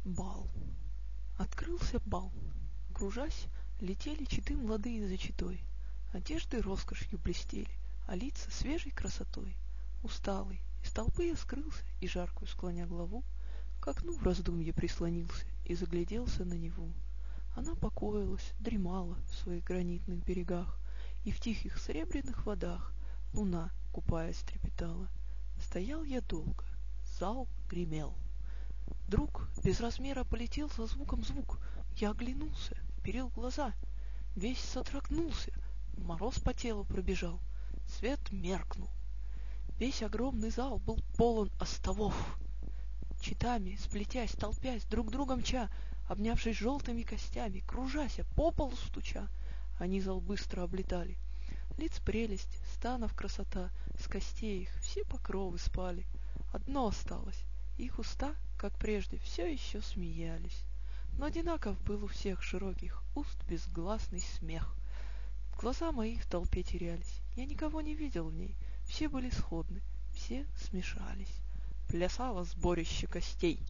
Бал. Открылся бал. Кружась, летели читы молодые за читой. Одежды роскошью блестели, а лица свежей красотой. Усталый, из толпы я скрылся, и жаркую склоня главу, к окну в раздумье прислонился и загляделся на Неву. Она покоилась, дремала в своих гранитных берегах, и в тихих серебряных водах луна, купаясь, трепетала. Стоял я долго, зал гремел. Вдруг без размера полетел со звуком звук. Я оглянулся, вперил глаза, весь содрогнулся, мороз по телу пробежал, свет меркнул. Весь огромный зал был полон остовов. Читами, сплетясь, толпясь, друг друга мча, обнявшись желтыми костями, кружася, по полу стуча, они зал быстро облетали. Лиц прелесть, станов красота, с костей их все покровы спали. Одно осталось — их уста, как прежде, все еще смеялись. Но одинаков был у всех широких уст безгласный смех. Глаза мои в толпе терялись, я никого не видел в ней, все были сходны, все смешались. Плясало сборище костей.